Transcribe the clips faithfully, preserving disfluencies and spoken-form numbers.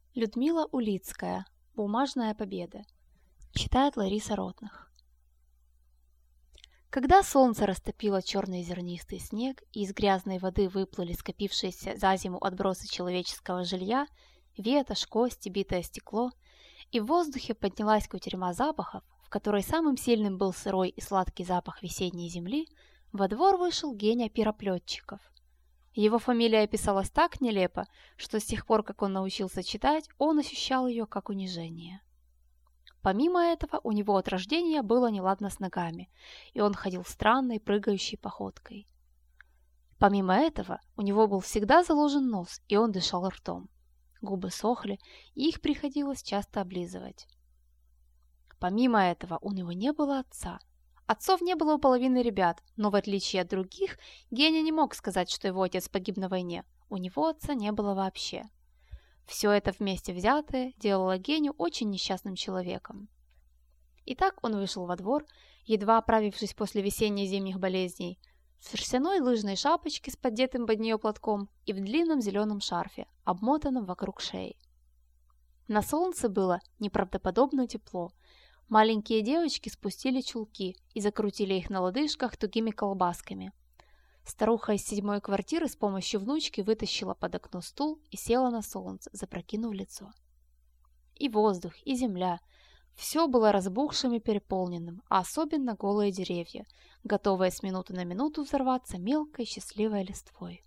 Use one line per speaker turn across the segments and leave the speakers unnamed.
Людмила Улицкая. Бумажная победа. Читает Лариса Ротных. Когда солнце растопило черный зернистый снег, и из грязной воды выплыли скопившиеся за зиму отбросы человеческого жилья, ветошь, кости, битое стекло, и в воздухе поднялась кутерьма запахов, в которой самым сильным был сырой и сладкий запах весенней земли, во двор вышел Геня Пероплетчиков. Его фамилия писалась так нелепо, что с тех пор, как он научился читать, он ощущал ее как унижение. Помимо этого, у него от рождения было неладно с ногами, и он ходил странной, прыгающей походкой. Помимо этого, у него был всегда заложен нос, и он дышал ртом. Губы сохли, и их приходилось часто облизывать. Помимо этого, у него не было отца. Отцов не было у половины ребят, но в отличие от других, Геня не мог сказать, что его отец погиб на войне. У него отца не было вообще. Все это вместе взятое делало Геню очень несчастным человеком. Итак, он вышел во двор, едва оправившись после весенне-зимних болезней, в шерстяной лыжной шапочке с поддетым под нее платком и в длинном зеленом шарфе, обмотанном вокруг шеи. На солнце было неправдоподобно тепло. Маленькие девочки спустили чулки и закрутили их на лодыжках тугими колбасками. Старуха из седьмой квартиры с помощью внучки вытащила под окно стул и села на солнце, запрокинув лицо. И воздух, и земля – все было разбухшим и переполненным, а особенно голые деревья, готовые с минуты на минуту взорваться мелкой счастливой листвой.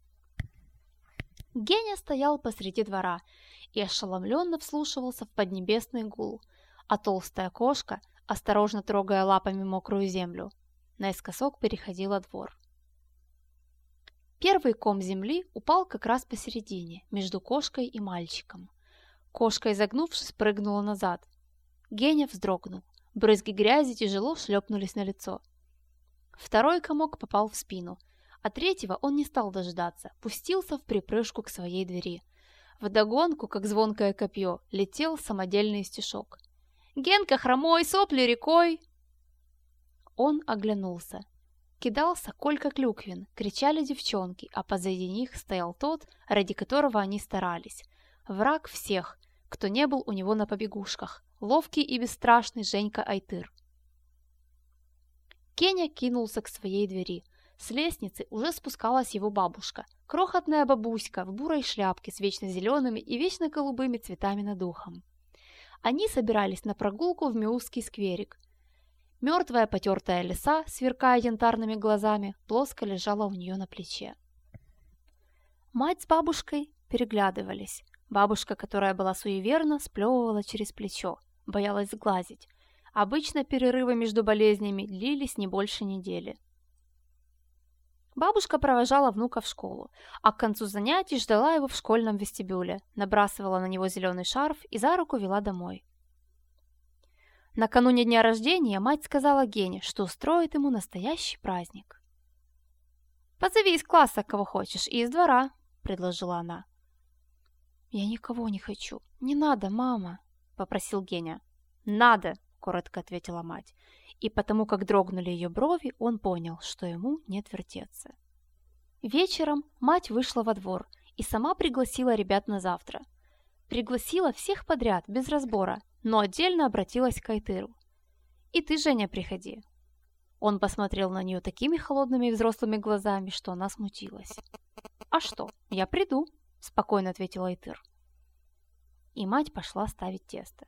Геня стоял посреди двора и ошеломленно вслушивался в поднебесный гул, а толстая кошка, осторожно трогая лапами мокрую землю, наискосок переходила двор. Первый ком земли упал как раз посередине, между кошкой и мальчиком. Кошка, изогнувшись, прыгнула назад. Геня вздрогнул. Брызги грязи тяжело шлепнулись на лицо. Второй комок попал в спину, а третьего он не стал дожидаться, пустился в припрыжку к своей двери. Вдогонку, как звонкое копье, летел самодельный стишок. «Генка хромой, сопли рекой!» Он оглянулся. Кидался Колька Клюквин, кричали девчонки, а позади них стоял тот, ради которого они старались. Враг всех, кто не был у него на побегушках, ловкий и бесстрашный Женька Айтыр. Геня кинулся к своей двери. С лестницы уже спускалась его бабушка, крохотная бабуська в бурой шляпке с вечно зелеными и вечно голубыми цветами над ухом. Они собирались на прогулку в Миусский скверик. Мертвая потертая лиса, сверкая янтарными глазами, плоско лежала у нее на плече. Мать с бабушкой переглядывались. Бабушка, которая была суеверна, сплевывала через плечо, боялась сглазить. Обычно перерывы между болезнями длились не больше недели. Бабушка провожала внука в школу, а к концу занятий ждала его в школьном вестибюле, набрасывала на него зеленый шарф и за руку вела домой. Накануне дня рождения мать сказала Гене, что устроит ему настоящий праздник. «Позови из класса кого хочешь и из двора», — предложила она. «Я никого не хочу. Не надо, мама», — попросил Геня. «Надо», — коротко ответила мать. И потому как дрогнули ее брови, он понял, что ему не отвертеться. Вечером мать вышла во двор и сама пригласила ребят на завтра. Пригласила всех подряд, без разбора, но отдельно обратилась к Айтыру. «И ты, Женя, приходи». Он посмотрел на нее такими холодными и взрослыми глазами, что она смутилась. «А что, я приду», — спокойно ответил Айтыр. И мать пошла ставить тесто.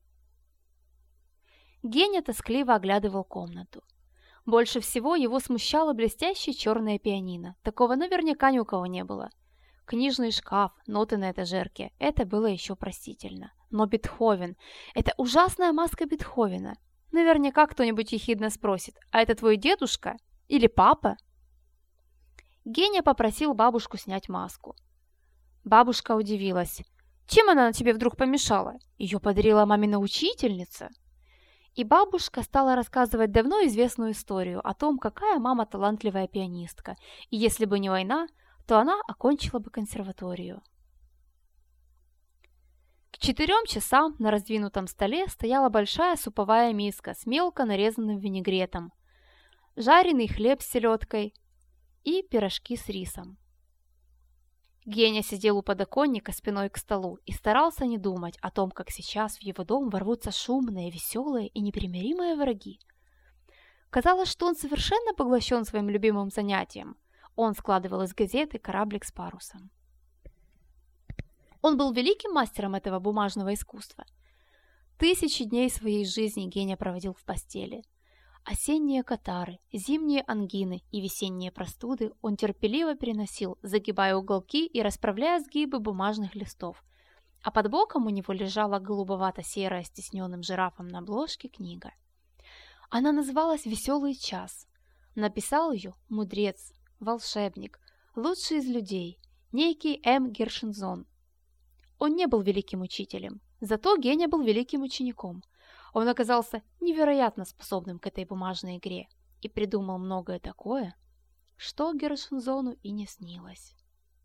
Геня тоскливо оглядывал комнату. Больше всего его смущало блестящее черное пианино. Такого наверняка ни у кого не было. Книжный шкаф, ноты на этажерке – это было еще простительно. Но Бетховен – это ужасная маска Бетховена. Наверняка кто-нибудь ехидно спросит: «А это твой дедушка? Или папа?» Геня попросил бабушку снять маску. Бабушка удивилась. Чем она на тебе вдруг помешала? Ее подарила мамина учительница. И бабушка стала рассказывать давно известную историю о том, какая мама талантливая пианистка, и если бы не война, то она окончила бы консерваторию. К четырем часам на раздвинутом столе стояла большая суповая миска с мелко нарезанным винегретом, жареный хлеб с селедкой и пирожки с рисом. Геня сидел у подоконника спиной к столу и старался не думать о том, как сейчас в его дом ворвутся шумные, веселые и непримиримые враги. Казалось, что он совершенно поглощен своим любимым занятием. Он складывал из газеты кораблик с парусом. Он был великим мастером этого бумажного искусства. Тысячи дней своей жизни Геня проводил в постели. Осенние катары, зимние ангины и весенние простуды он терпеливо переносил, загибая уголки и расправляя сгибы бумажных листов, а под боком у него лежала голубовато-серая с тисненным жирафом на обложке книга. Она называлась «Веселый час». Написал ее мудрец, волшебник, лучший из людей, некий М. Гершензон. Он не был великим учителем, зато Геня был великим учеником. Он оказался невероятно способным к этой бумажной игре и придумал многое такое, что Гершензону и не снилось.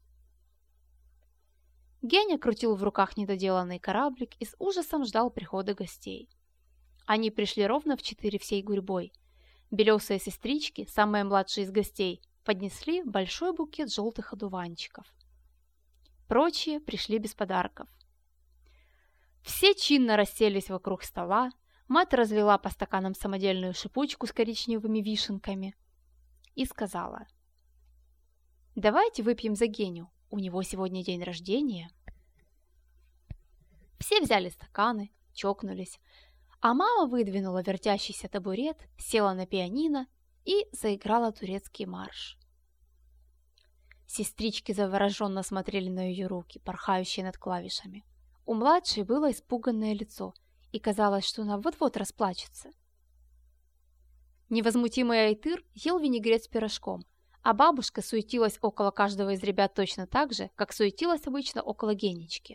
Геня крутил в руках недоделанный кораблик и с ужасом ждал прихода гостей. Они пришли ровно в четыре всей гурьбой. Белесые сестрички, самые младшие из гостей, поднесли большой букет желтых одуванчиков. Прочие пришли без подарков. Все чинно расселись вокруг стола, мать разлила по стаканам самодельную шипучку с коричневыми вишенками и сказала: «Давайте выпьем за Геню, у него сегодня день рождения». Все взяли стаканы, чокнулись, а мама выдвинула вертящийся табурет, села на пианино и заиграла турецкий марш. Сестрички завороженно смотрели на ее руки, порхающие над клавишами. У младшей было испуганное лицо, и казалось, что она вот-вот расплачется. Невозмутимый Айтыр ел винегрет с пирожком, а бабушка суетилась около каждого из ребят точно так же, как суетилась обычно около Генечки.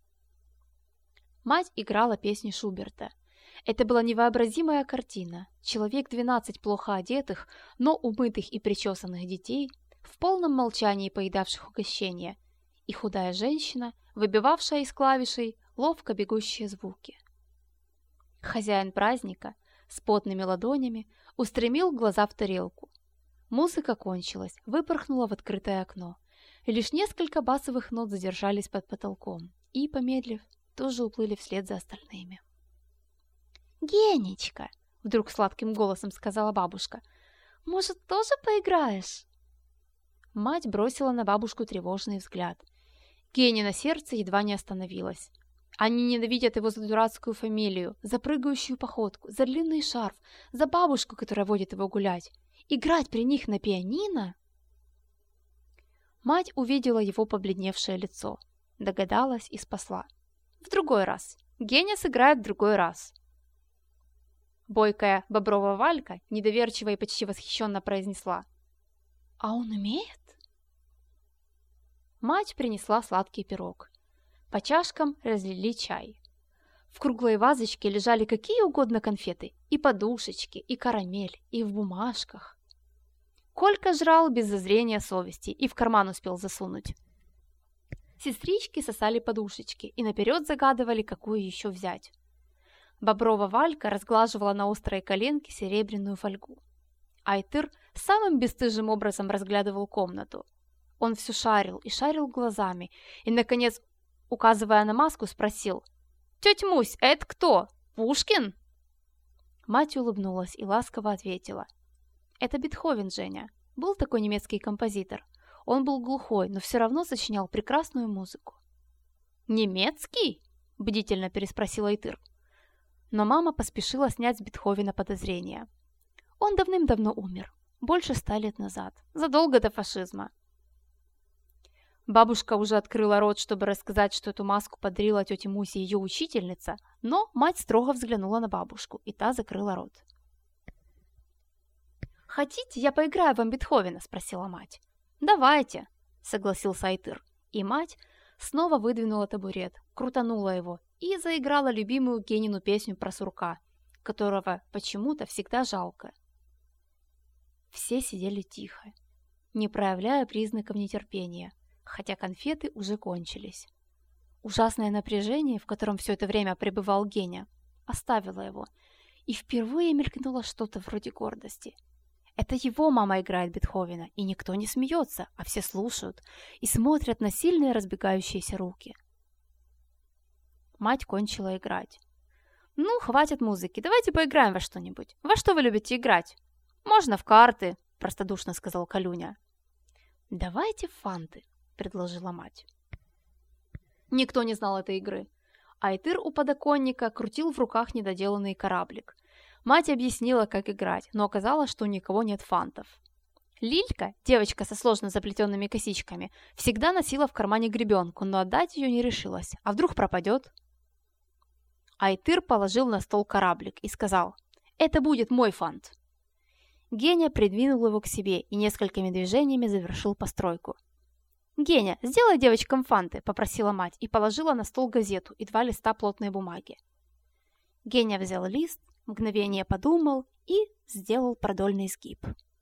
Мать играла песни Шуберта. Это была невообразимая картина. Человек двенадцать плохо одетых, но умытых и причесанных детей, в полном молчании поедавших угощения, и худая женщина, выбивавшая из клавишей ловко бегущие звуки. Хозяин праздника с потными ладонями устремил глаза в тарелку. Музыка кончилась, выпорхнула в открытое окно. Лишь несколько басовых нот задержались под потолком и, помедлив, тоже уплыли вслед за остальными. «Генечка!» — вдруг сладким голосом сказала бабушка. «Может, тоже поиграешь?» Мать бросила на бабушку тревожный взгляд. Геня на сердце едва не остановилась. Они ненавидят его за дурацкую фамилию, за прыгающую походку, за длинный шарф, за бабушку, которая водит его гулять. Играть при них на пианино? Мать увидела его побледневшее лицо, догадалась и спасла. В другой раз. Геня сыграет в другой раз. Бойкая бобровая Валька недоверчиво и почти восхищенно произнесла: «А он умеет?» Мать принесла сладкий пирог. По чашкам разлили чай. В круглой вазочке лежали какие угодно конфеты, и подушечки, и карамель, и в бумажках. Колька жрал без зазрения совести и в карман успел засунуть. Сестрички сосали подушечки и наперед загадывали, какую еще взять. Боброва Валька разглаживала на острые коленки серебряную фольгу. Айтыр самым бесстыжим образом разглядывал комнату. Он все шарил и шарил глазами, и, наконец, указывая на маску, спросил: «Тетя Мусь, а это кто? Пушкин?» Мать улыбнулась и ласково ответила: «Это Бетховен, Женя. Был такой немецкий композитор. Он был глухой, но все равно сочинял прекрасную музыку». «Немецкий?» – бдительно переспросила Айтыр. Но мама поспешила снять с Бетховена подозрения. Он давным-давно умер, больше ста лет назад, задолго до фашизма. Бабушка уже открыла рот, чтобы рассказать, что эту маску подарила тете Мусе ее учительница, но мать строго взглянула на бабушку, и та закрыла рот. «Хотите, я поиграю вам Бетховена?» – спросила мать. «Давайте», – согласился Айтыр, и мать снова выдвинула табурет, крутанула его и заиграла любимую Генину песню про сурка, которого почему-то всегда жалко. Все сидели тихо, не проявляя признаков нетерпения, хотя конфеты уже кончились. Ужасное напряжение, в котором все это время пребывал Геня, оставило его, и впервые мелькнуло что-то вроде гордости. Это его мама играет Бетховена, и никто не смеется, а все слушают и смотрят на сильные разбегающиеся руки. Мать кончила играть. «Ну, хватит музыки, давайте поиграем во что-нибудь. Во что вы любите играть?» «Можно в карты», – простодушно сказал Калюня. «Давайте в фанты», – предложила мать. Никто не знал этой игры. Айтыр у подоконника крутил в руках недоделанный кораблик. Мать объяснила, как играть, но оказалось, что у никого нет фантов. Лилька, девочка со сложно заплетенными косичками, всегда носила в кармане гребенку, но отдать ее не решилась. А вдруг пропадет? Айтыр положил на стол кораблик и сказал: «Это будет мой фант». Геня придвинул его к себе и несколькими движениями завершил постройку. «Геня, сделай девочкам фанты», – попросила мать и положила на стол газету и два листа плотной бумаги. Геня взял лист, мгновение подумал и сделал продольный сгиб.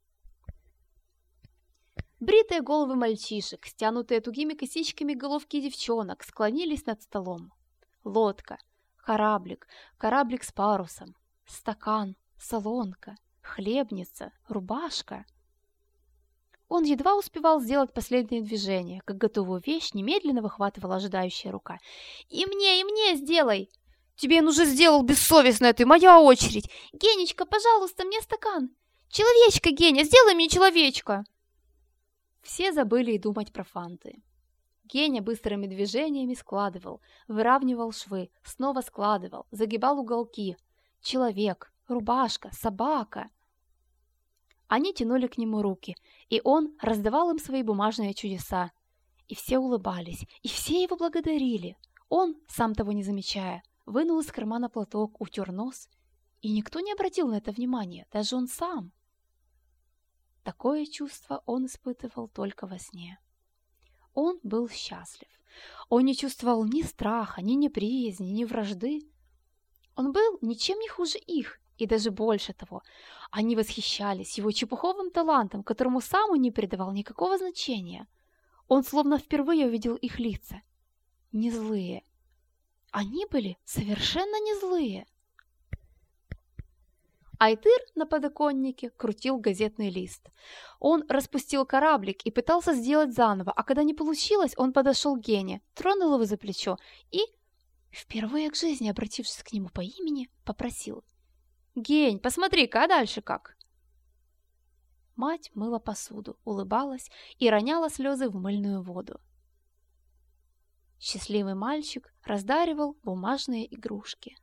Бритые головы мальчишек, стянутые тугими косичками головки девчонок, склонились над столом. Лодка, кораблик, кораблик с парусом, стакан, солонка, хлебница, рубашка. Он едва успевал сделать последнее движение, как готовую вещь немедленно выхватывала ожидающая рука. «И мне, и мне сделай!» «Тебе он уже сделал, бессовестно, ты, моя очередь!» «Генечка, пожалуйста, мне стакан!» «Человечка, Геня, сделай мне человечка!» Все забыли и думать про фанты. Геня быстрыми движениями складывал, выравнивал швы, снова складывал, загибал уголки. Человек, рубашка, собака. Они тянули к нему руки, и он раздавал им свои бумажные чудеса. И все улыбались, и все его благодарили. Он, сам того не замечая, вынул из кармана платок, утер нос, и никто не обратил на это внимания, даже он сам. Такое чувство он испытывал только во сне. Он был счастлив. Он не чувствовал ни страха, ни неприязни, ни вражды. Он был ничем не хуже их, и даже больше того. Они восхищались его чепуховым талантом, которому сам он не придавал никакого значения. Он словно впервые увидел их лица. Не злые. Они были совершенно не злые. Айтыр на подоконнике крутил газетный лист. Он распустил кораблик и пытался сделать заново, а когда не получилось, он подошел к Гене, тронул его за плечо и, впервые к жизни обратившись к нему по имени, попросил: «Гень, посмотри-ка, а дальше как?» Мать мыла посуду, улыбалась и роняла слезы в мыльную воду. Счастливый мальчик раздаривал бумажные игрушки.